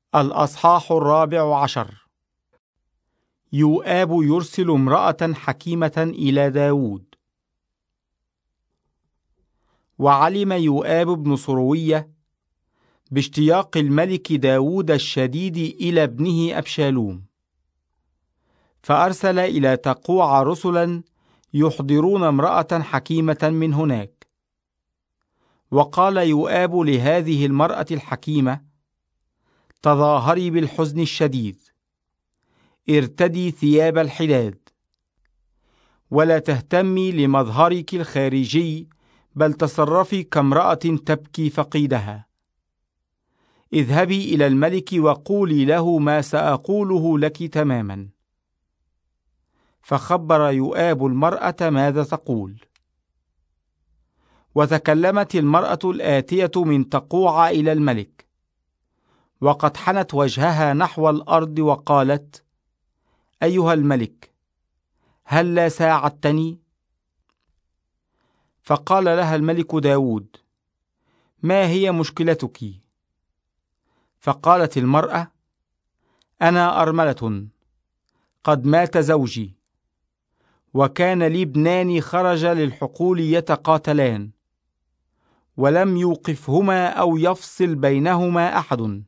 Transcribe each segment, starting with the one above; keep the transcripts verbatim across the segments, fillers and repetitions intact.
الأصحاح الرابع عشر. يؤاب يرسل امرأة حكيمة إلى داود. وعلم يؤاب بن صروية باشتياق الملك داود الشديد إلى ابنه أبشالوم، فأرسل إلى تقوع رسلا يحضرون امرأة حكيمة من هناك. وقال يؤاب لهذه المرأة الحكيمة: تظاهري بالحزن الشديد، ارتدي ثياب الحداد، ولا تهتمي لمظهرك الخارجي، بل تصرفي كامرأة تبكي فقيدها. اذهبي إلى الملك وقولي له ما سأقوله لك تماما. فخبر يؤاب المرأة ماذا تقول. وتكلمت المرأة الآتية من تقوع إلى الملك، وقد حنت وجهها نحو الأرض وقالت: أيها الملك، هل لا ساعدتني؟ فقال لها الملك داود: ما هي مشكلتك؟ فقالت المرأة: أنا أرملة، قد مات زوجي، وكان لي ابنان خرج للحقول يتقاتلان، ولم يوقفهما أو يفصل بينهما أحد،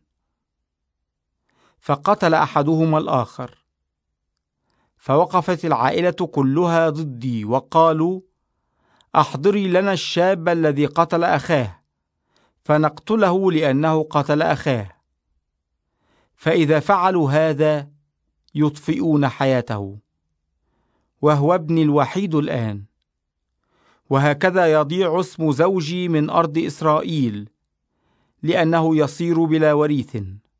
فقتل أحدهما الآخر. فوقفت العائلة كلها ضدي وقالوا: أحضري لنا الشاب الذي قتل أخاه، فنقتله لأنه قتل أخاه، فإذا فعلوا هذا يطفئون حياته، وهو ابني الوحيد الآن، وهكذا يضيع اسم زوجي من أرض إسرائيل، لأنه يصير بلا وريث.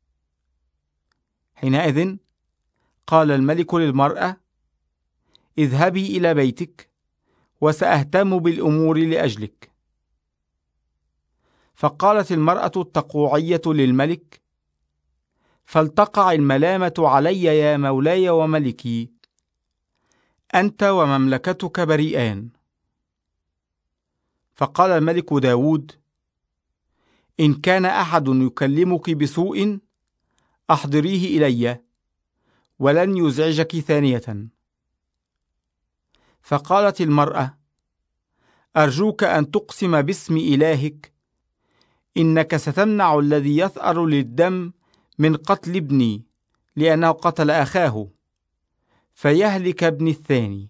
حينئذ قال الملك للمرأة: اذهبي إلى بيتك، وسأهتم بالأمور لأجلك. فقالت المرأة التقوعية للملك: فلتقع الملامة علي يا مولاي وملكي، أنت ومملكتك بريئان. فقال الملك داود: إن كان أحد يكلمك بسوء أحضريه إلي، ولن يزعجك ثانية. فقالت المرأة: أرجوك أن تقسم باسم إلهك إنك ستمنع الذي يثأر للدم من قتل ابني، لأنه قتل أخاه، فيهلك ابني الثاني.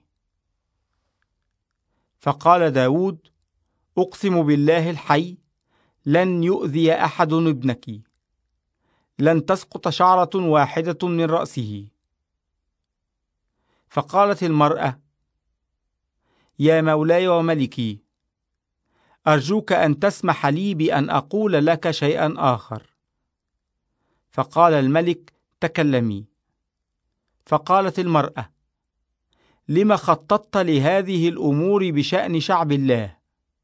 فقال داود: أقسم بالله الحي، لن يؤذي أحد ابنك، لن تسقط شعرة واحدة من رأسه. فقالت المرأة: يا مولاي وملكي، أرجوك أن تسمح لي بأن أقول لك شيئا آخر. فقال الملك: تكلمي. فقالت المرأة: لما خططت لهذه الأمور بشأن شعب الله؟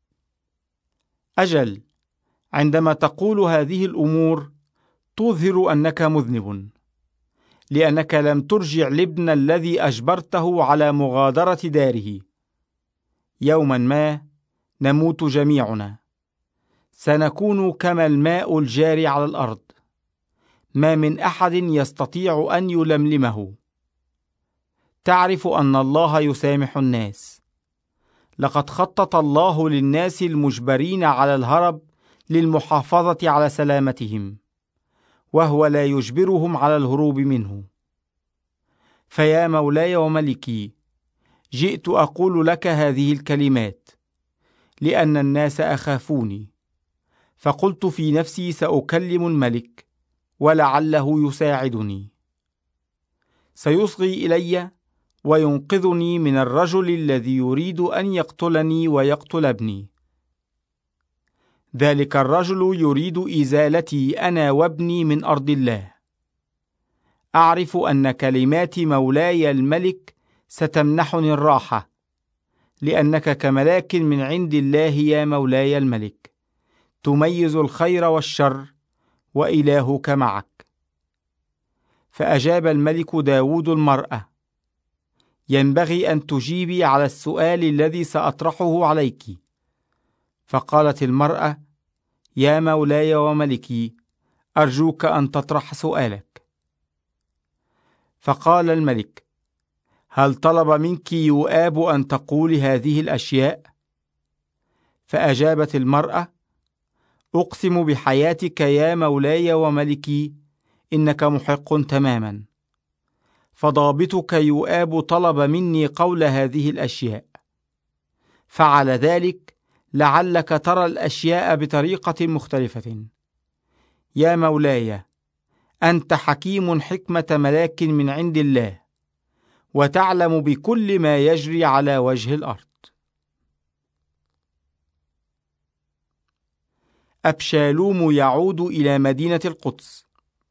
أجل، عندما تقول هذه الأمور تظهر أنك مذنب، لأنك لم ترجع الابن الذي أجبرته على مغادرة داره. يوما ما نموت جميعنا، سنكون كما الماء الجاري على الأرض، ما من أحد يستطيع أن يلملمه. تعرف أن الله يسامح الناس. لقد خطط الله للناس المجبرين على الهرب للمحافظة على سلامتهم، وهو لا يجبرهم على الهروب منه. فيا مولاي وملكي، جئت أقول لك هذه الكلمات لأن الناس أخافوني، فقلت في نفسي: سأكلم الملك ولعله يساعدني، سيصغي إلي وينقذني من الرجل الذي يريد أن يقتلني ويقتل ابني. ذلك الرجل يريد إزالتي أنا وابني من أرض الله. أعرف أن كلمات مولاي الملك ستمنحني الراحة، لأنك كملاك من عند الله يا مولاي الملك، تميز الخير والشر، وإلهك معك. فأجاب الملك داود المرأة: ينبغي أن تجيبي على السؤال الذي سأطرحه عليك. فقالت المرأة: يا مولاي وملكي، أرجوك أن تطرح سؤالك. فقال الملك: هل طلب منك يؤاب أن تقولي هذه الأشياء؟ فأجابت المرأة: أقسم بحياتك يا مولاي وملكي إنك محق تماما، فضابطك يؤاب طلب مني قول هذه الأشياء، فعل ذلك لعلك ترى الأشياء بطريقة مختلفة. يا مولاي، أنت حكيم حكمة ملاك من عند الله، وتعلم بكل ما يجري على وجه الأرض. أبشالوم يعود إلى مدينة القدس.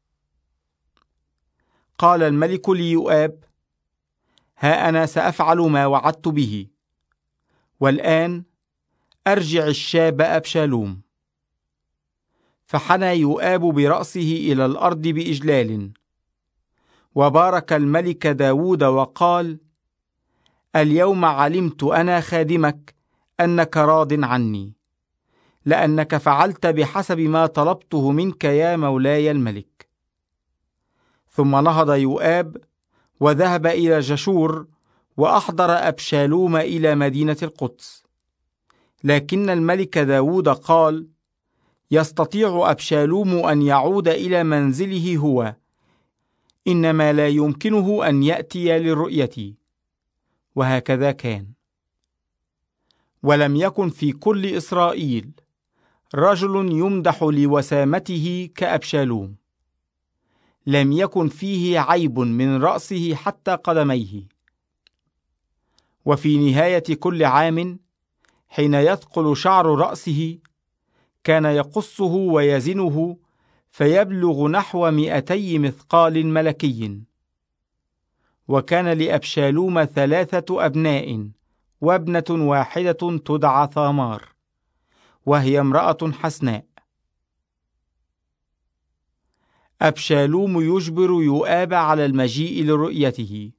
قال الملك ليؤاب: ها أنا سأفعل ما وعدت به، والآن أرجع الشاب أبشالوم. فحنى يؤاب برأسه إلى الأرض بإجلال، وبارك الملك داود وقال: اليوم علمت أنا خادمك أنك راض عني، لأنك فعلت بحسب ما طلبته منك يا مولاي الملك. ثم نهض يؤاب وذهب إلى جشور، وأحضر أبشالوم إلى مدينة القدس. لكن الملك داود قال: يستطيع أبشالوم أن يعود إلى منزله هو، إنما لا يمكنه أن يأتي للرؤية. وهكذا كان. ولم يكن في كل إسرائيل رجل يمدح لوسامته كأبشالوم، لم يكن فيه عيب من رأسه حتى قدميه. وفي نهاية كل عام حين يثقل شعر رأسه كان يقصه ويزنه، فيبلغ نحو مئتي مثقال ملكي. وكان لأبشالوم ثلاثة أبناء وابنة واحدة تدعى ثامار، وهي امرأة حسناء. أبشالوم يجبر يؤاب على المجيء لرؤيته.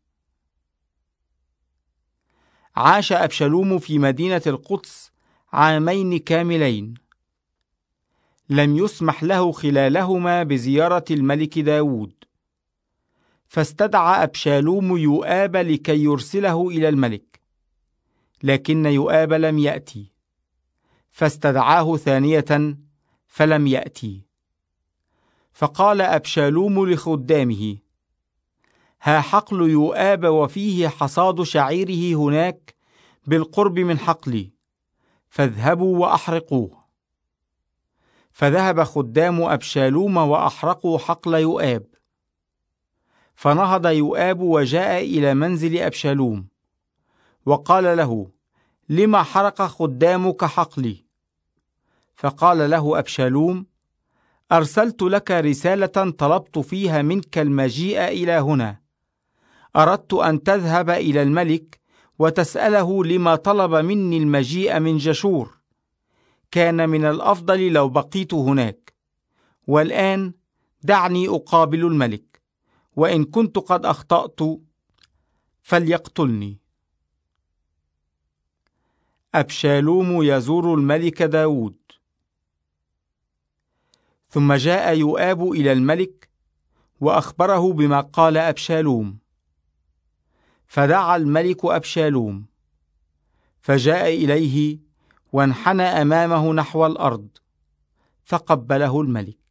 عاش أبشالوم في مدينة القدس عامين كاملين، لم يسمح له خلالهما بزيارة الملك داود، فاستدعى أبشالوم يؤاب لكي يرسله إلى الملك، لكن يؤاب لم يأتي، فاستدعاه ثانية فلم يأتي. فقال أبشالوم لخدامه: ها حقل يؤاب وفيه حصاد شعيره هناك بالقرب من حقلي، فاذهبوا وأحرقوه. فذهب خدام أبشالوم وأحرقوا حقل يؤاب. فنهض يؤاب وجاء إلى منزل أبشالوم، وقال له: لما حرق خدامك حقلي؟ فقال له أبشالوم: أرسلت لك رسالة طلبت فيها منك المجيء إلى هنا، أردت أن تذهب إلى الملك وتسأله لما طلب مني المجيء من جشور. كان من الأفضل لو بقيت هناك، والآن دعني أقابل الملك، وإن كنت قد أخطأت فليقتلني. أبشالوم يزور الملك داود. ثم جاء يؤاب إلى الملك وأخبره بما قال أبشالوم. فدعا الملك أبشالوم، فجاء إليه وانحنى أمامه نحو الأرض، فقبله الملك.